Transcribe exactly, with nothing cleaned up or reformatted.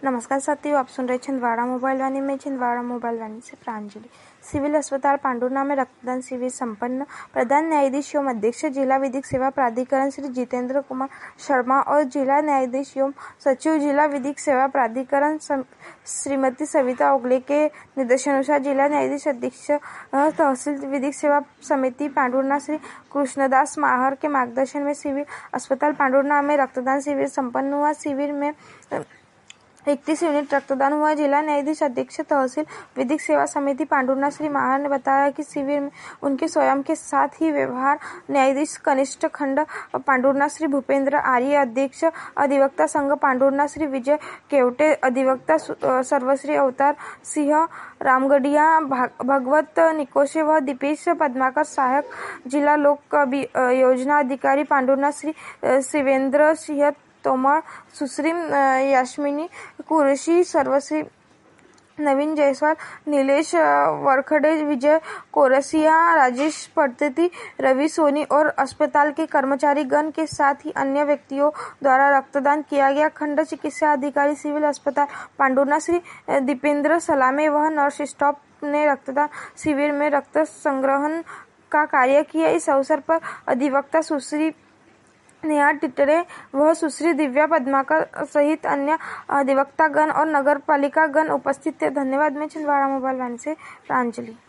नमस्कार साथियों, आप सुन रहे छिंदवाड़ा मोबाइल वाणी में। छिंदवाड़ा मोबाइल वाणी से प्रांजलि। सिविल अस्पताल पांडुर्णा में रक्तदान शिविर संपन्न। प्रधान न्यायाधीश एवं अध्यक्ष जिला विधिक सेवा प्राधिकरण श्री जितेंद्र कुमार शर्मा और जिला न्यायाधीश एवं सचिव जिला विधिक सेवा प्राधिकरण श्रीमती सविता ओगले के निर्देशानुसार जिला न्यायाधीश अध्यक्ष तहसील विधिक सेवा समिति पांडुर्णा श्री कृष्णदास माहर के मार्गदर्शन में सिविल अस्पताल पांडुर्णा में रक्तदान शिविर संपन्न हुआ। शिविर में इकतीस यूनिट रक्तदान हुआ। जिला न्यायाधीश अध्यक्ष तहसील विधिक सेवा समिति पांडुर्णा श्री माहर ने बताया कि शिविर में उनके स्वयं के साथ ही व्यवहार न्यायाधीश कनिष्ठ खंड पांडुर्णा श्री भूपेंद्र आर्य, अध्यक्ष अधिवक्ता संघ पांडुर्णा श्री विजय केवटे, अधिवक्ता सर्वश्री अवतार सिंह रामगढ़िया, भगवत निकोशे व दीपेश पद्माकर, सहायक जिला लोक योजना अधिकारी पांडुर्णा श्री शिवेंद्र सिंह तोमर, सुश्री यास्मिनी कुरैशी, सर्वश्री नवीन जायसवाल, नीलेश वरखड़े, विजय कोरसिया, राजेश पड़तेती, रवि सोनी और अस्पताल के कर्मचारी गण के साथ ही अन्य व्यक्तियों द्वारा रक्तदान किया गया। खंड चिकित्सा अधिकारी सिविल अस्पताल पांडुर्णा श्री दीपेंद्र सलामे व नर्स स्टाफ ने रक्तदान शिविर में रक्त संग्रहण का कार्य किया। इस अवसर पर अधिवक्ता सुश्री नेहा टिटरे व सुश्री दिव्या पद्माकर सहित अन्य अधिवक्ता गण और नगर पालिका गण उपस्थित थे। धन्यवाद। मैं छिंदवाड़ा मोबाइल वाणी से प्रांजलि।